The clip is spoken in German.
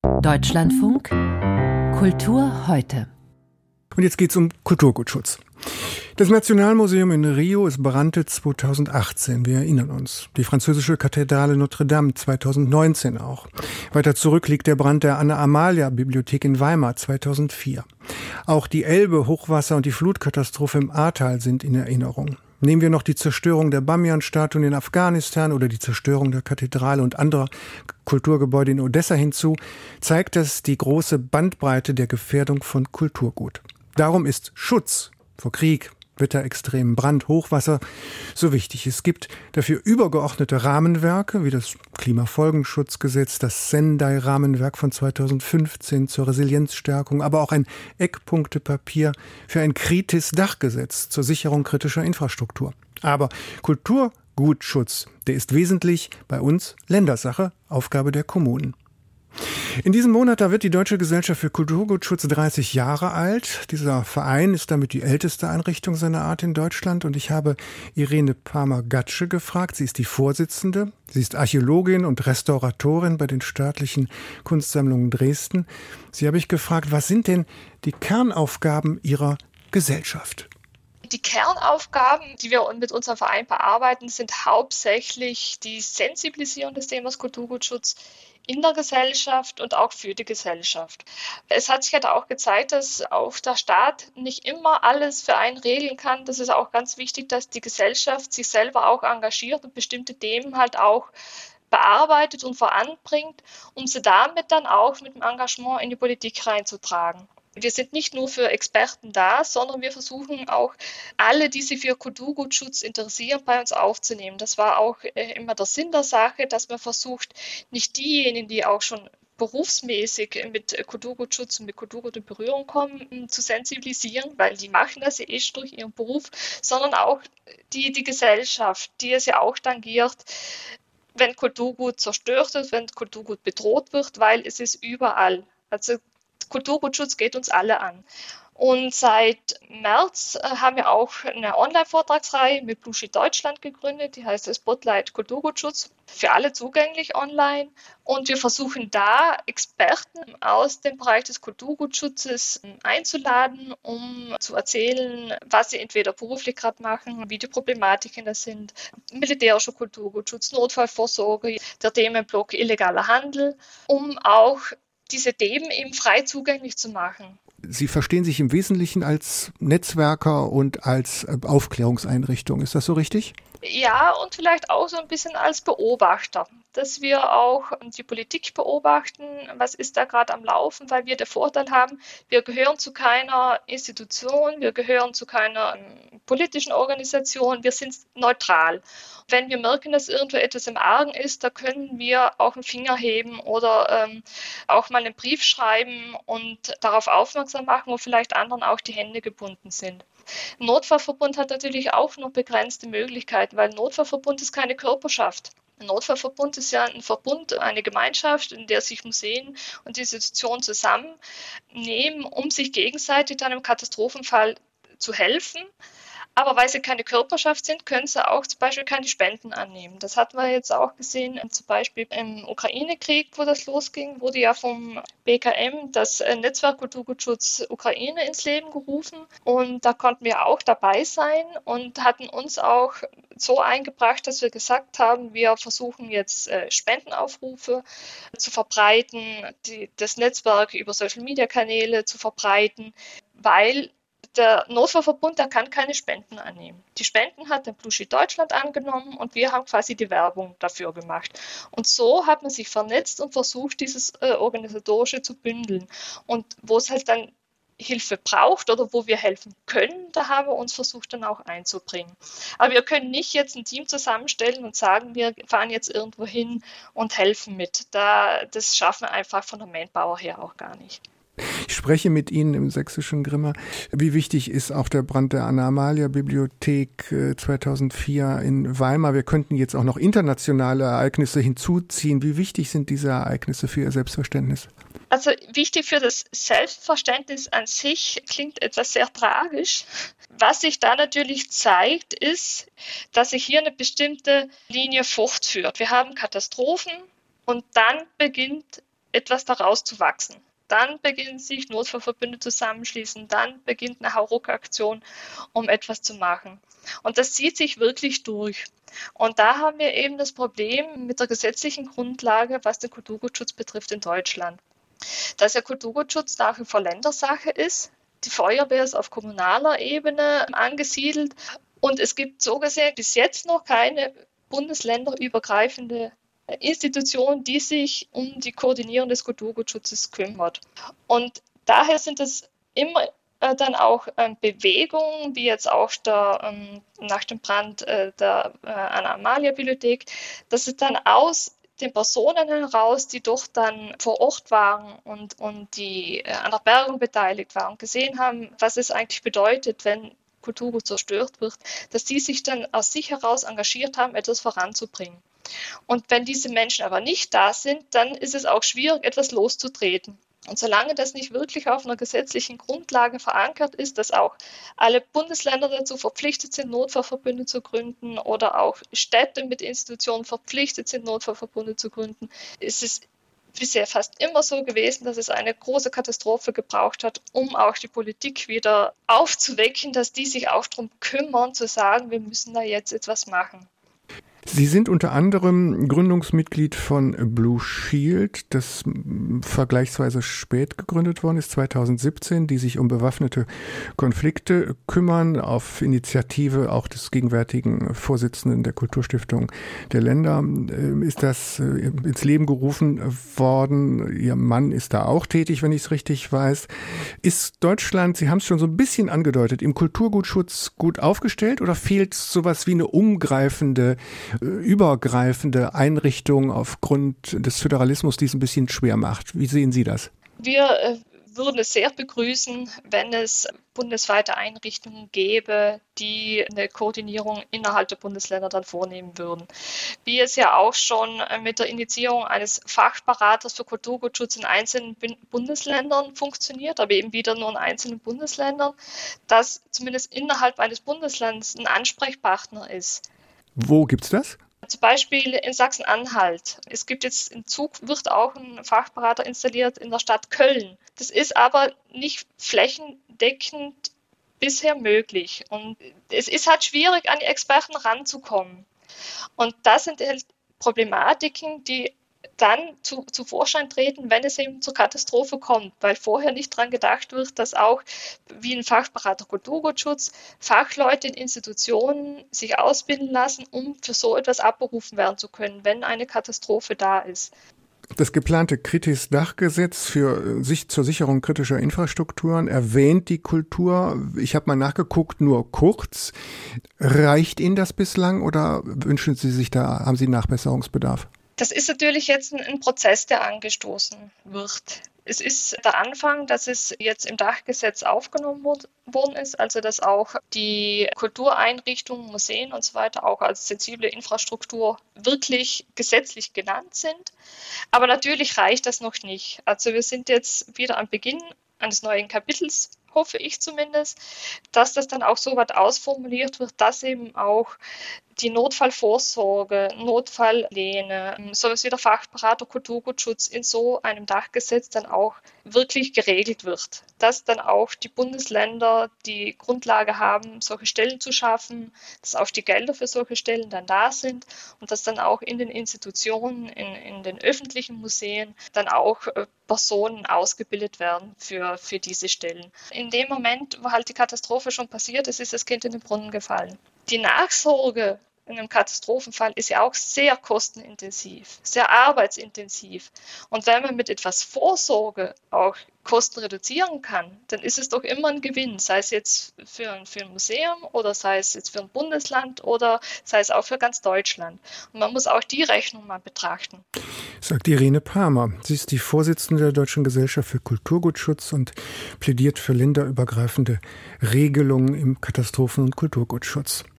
Deutschlandfunk Kultur heute. Und jetzt geht es um Kulturgutschutz. Das Nationalmuseum in Rio ist brannte 2018, wir erinnern uns. Die französische Kathedrale Notre Dame 2019 auch. Weiter zurück liegt der Brand der Anna-Amalia-Bibliothek in Weimar 2004. Auch die Elbe, Hochwasser und die Flutkatastrophe im Ahrtal sind in Erinnerung. Nehmen wir noch die Zerstörung der Bamiyan-Statuen in Afghanistan oder die Zerstörung der Kathedrale und anderer Kulturgebäude in Odessa hinzu, zeigt das die große Bandbreite der Gefährdung von Kulturgut. Darum ist Schutz vor Krieg, Wetterextremen, Brand, Hochwasser so wichtig. Es gibt dafür übergeordnete Rahmenwerke wie das Klimafolgenschutzgesetz, das Sendai-Rahmenwerk von 2015 zur Resilienzstärkung, aber auch ein Eckpunktepapier für ein Kritis-Dachgesetz zur Sicherung kritischer Infrastruktur. Aber Kulturgutschutz, der ist wesentlich bei uns Ländersache, Aufgabe der Kommunen. In diesem Monat, da wird die Deutsche Gesellschaft für Kulturgutschutz 30 Jahre alt. Dieser Verein ist damit die älteste Einrichtung seiner Art in Deutschland. Und ich habe Irene Palmer-Gatsche gefragt. Sie ist die Vorsitzende. Sie ist Archäologin und Restauratorin bei den Staatlichen Kunstsammlungen Dresden. Sie habe ich gefragt, was sind denn die Kernaufgaben Ihrer Gesellschaft? Die Kernaufgaben, die wir mit unserem Verein bearbeiten, sind hauptsächlich die Sensibilisierung des Themas Kulturgutschutz in der Gesellschaft und auch für die Gesellschaft. Es hat sich halt auch gezeigt, dass auch der Staat nicht immer alles für einen regeln kann. Das ist auch ganz wichtig, dass die Gesellschaft sich selber auch engagiert und bestimmte Themen halt auch bearbeitet und voranbringt, um sie damit dann auch mit dem Engagement in die Politik reinzutragen. Wir sind nicht nur für Experten da, sondern wir versuchen auch alle, die sich für Kulturgutschutz interessieren, bei uns aufzunehmen. Das war auch immer der Sinn der Sache, dass man versucht, nicht diejenigen, die auch schon berufsmäßig mit Kulturgutschutz und mit Kulturgut in Berührung kommen, zu sensibilisieren, weil die machen das ja schon durch ihren Beruf, sondern auch die Gesellschaft, die es ja auch tangiert, wenn Kulturgut zerstört wird, wenn Kulturgut bedroht wird, weil es ist überall. Also Kulturgutschutz geht uns alle an. Und seit März haben wir auch eine Online-Vortragsreihe mit Blue Sheet Deutschland gegründet, die heißt Spotlight Kulturgutschutz, für alle zugänglich online. Und wir versuchen da Experten aus dem Bereich des Kulturgutschutzes einzuladen, um zu erzählen, was sie entweder beruflich gerade machen, wie die Problematiken das sind, militärischer Kulturgutschutz, Notfallvorsorge, der Themenblock illegaler Handel, um auch diese Themen eben frei zugänglich zu machen. Sie verstehen sich im Wesentlichen als Netzwerker und als Aufklärungseinrichtung. Ist das so richtig? Ja, und vielleicht auch so ein bisschen als Beobachter, dass wir auch die Politik beobachten, was ist da gerade am Laufen, weil wir den Vorteil haben, wir gehören zu keiner Institution, wir gehören zu keiner politischen Organisation, wir sind neutral. Wenn wir merken, dass irgendwo etwas im Argen ist, da können wir auch einen Finger heben oder auch mal einen Brief schreiben und darauf aufmerksam machen, wo vielleicht anderen auch die Hände gebunden sind. Ein Notfallverbund hat natürlich auch nur begrenzte Möglichkeiten, weil ein Notfallverbund ist keine Körperschaft. Ein Notfallverbund ist ja ein Verbund, eine Gemeinschaft, in der sich Museen und Institutionen zusammennehmen, um sich gegenseitig dann im Katastrophenfall zu helfen. Aber weil sie keine Körperschaft sind, können sie auch zum Beispiel keine Spenden annehmen. Das hatten wir jetzt auch gesehen, zum Beispiel im Ukraine-Krieg, wo das losging, wurde ja vom BKM das Netzwerk Kulturgutschutz Ukraine ins Leben gerufen. Und da konnten wir auch dabei sein und hatten uns auch so eingebracht, dass wir gesagt haben, wir versuchen jetzt Spendenaufrufe zu verbreiten, das Netzwerk über Social-Media-Kanäle zu verbreiten, weil der Notfallverbund, der kann keine Spenden annehmen. Die Spenden hat der Blue Sheet Deutschland angenommen und wir haben quasi die Werbung dafür gemacht. Und so hat man sich vernetzt und versucht, dieses Organisatorische zu bündeln. Und wo es halt dann Hilfe braucht oder wo wir helfen können, da haben wir uns versucht dann auch einzubringen. Aber wir können nicht jetzt ein Team zusammenstellen und sagen, wir fahren jetzt irgendwo hin und helfen mit. Das schaffen wir einfach von der Manpower her auch gar nicht. Ich spreche mit Ihnen im sächsischen Grimma. Wie wichtig ist auch der Brand der Anna-Amalia-Bibliothek 2004 in Weimar? Wir könnten jetzt auch noch internationale Ereignisse hinzuziehen. Wie wichtig sind diese Ereignisse für Ihr Selbstverständnis? Also wichtig für das Selbstverständnis an sich klingt etwas sehr tragisch. Was sich da natürlich zeigt, ist, dass sich hier eine bestimmte Linie fortführt. Wir haben Katastrophen und dann beginnt etwas daraus zu wachsen. Dann beginnen sich Notfallverbünde zusammenschließen, dann beginnt eine Hauruck-Aktion, um etwas zu machen. Und das zieht sich wirklich durch. Und da haben wir eben das Problem mit der gesetzlichen Grundlage, was den Kulturgutschutz betrifft in Deutschland. Dass der Kulturgutschutz nach wie vor Ländersache ist. Die Feuerwehr ist auf kommunaler Ebene angesiedelt. Und es gibt so gesehen bis jetzt noch keine bundesländerübergreifende Institution, die sich um die Koordinierung des Kulturgutschutzes kümmert. Und daher sind es immer dann auch Bewegungen, wie jetzt auch nach dem Brand der Anna-Amalia-Bibliothek, dass es dann aus den Personen heraus, die doch dann vor Ort waren und die an der Bergung beteiligt waren und gesehen haben, was es eigentlich bedeutet, wenn Kulturgut zerstört wird, dass die sich dann aus sich heraus engagiert haben, etwas voranzubringen. Und wenn diese Menschen aber nicht da sind, dann ist es auch schwierig, etwas loszutreten. Und solange das nicht wirklich auf einer gesetzlichen Grundlage verankert ist, dass auch alle Bundesländer dazu verpflichtet sind, Notfallverbünde zu gründen oder auch Städte mit Institutionen verpflichtet sind, Notfallverbünde zu gründen, ist es bisher fast immer so gewesen, dass es eine große Katastrophe gebraucht hat, um auch die Politik wieder aufzuwecken, dass die sich auch darum kümmern, zu sagen, wir müssen da jetzt etwas machen. Sie sind unter anderem Gründungsmitglied von Blue Shield, das vergleichsweise spät gegründet worden ist, 2017, die sich um bewaffnete Konflikte kümmern, auf Initiative auch des gegenwärtigen Vorsitzenden der Kulturstiftung der Länder ist das ins Leben gerufen worden. Ihr Mann ist da auch tätig, wenn ich es richtig weiß. Ist Deutschland, Sie haben es schon so ein bisschen angedeutet, im Kulturgutschutz gut aufgestellt oder fehlt sowas wie eine übergreifende Einrichtung aufgrund des Föderalismus, die es ein bisschen schwer macht? Wie sehen Sie das? Wir würden es sehr begrüßen, wenn es bundesweite Einrichtungen gäbe, die eine Koordinierung innerhalb der Bundesländer dann vornehmen würden. Wie es ja auch schon mit der Initiierung eines Fachberaters für Kulturgutschutz in einzelnen Bundesländern funktioniert, aber eben wieder nur in einzelnen Bundesländern, dass zumindest innerhalb eines Bundeslands ein Ansprechpartner ist. Wo gibt's das? Zum Beispiel in Sachsen-Anhalt. Es gibt jetzt in Zug, wird auch ein Fachberater installiert in der Stadt Köln. Das ist aber nicht flächendeckend bisher möglich. Und es ist halt schwierig, an die Experten ranzukommen. Und das sind halt Problematiken, die dann zu Vorschein treten, wenn es eben zur Katastrophe kommt, weil vorher nicht daran gedacht wird, dass auch wie ein Fachberater Kulturgutschutz Fachleute in Institutionen sich ausbilden lassen, um für so etwas abberufen werden zu können, wenn eine Katastrophe da ist. Das geplante Kritis-Dach-Gesetz zur Sicherung kritischer Infrastrukturen erwähnt die Kultur. Ich habe mal nachgeguckt, nur kurz. Reicht Ihnen das bislang oder wünschen Sie sich haben Sie Nachbesserungsbedarf? Das ist natürlich jetzt ein Prozess, der angestoßen wird. Es ist der Anfang, dass es jetzt im Dachgesetz aufgenommen worden ist, also dass auch die Kultureinrichtungen, Museen und so weiter auch als sensible Infrastruktur wirklich gesetzlich genannt sind. Aber natürlich reicht das noch nicht. Also wir sind jetzt wieder am Beginn eines neuen Kapitels, hoffe ich zumindest, dass das dann auch so weit ausformuliert wird, dass eben auch die Notfallvorsorge, Notfalllehne, sowas wie der Fachberater Kulturgutschutz in so einem Dachgesetz dann auch wirklich geregelt wird. Dass dann auch die Bundesländer die Grundlage haben, solche Stellen zu schaffen, dass auch die Gelder für solche Stellen dann da sind und dass dann auch in den Institutionen, in den öffentlichen Museen dann auch Personen ausgebildet werden für diese Stellen. In dem Moment, wo halt die Katastrophe schon passiert ist, ist das Kind in den Brunnen gefallen. Die Nachsorge in einem Katastrophenfall ist ja auch sehr kostenintensiv, sehr arbeitsintensiv. Und wenn man mit etwas Vorsorge auch Kosten reduzieren kann, dann ist es doch immer ein Gewinn, sei es jetzt für ein Museum oder sei es jetzt für ein Bundesland oder sei es auch für ganz Deutschland. Und man muss auch die Rechnung mal betrachten. Sagt Irene Pamer. Sie ist die Vorsitzende der Deutschen Gesellschaft für Kulturgutschutz und plädiert für länderübergreifende Regelungen im Katastrophen- und Kulturgutschutz.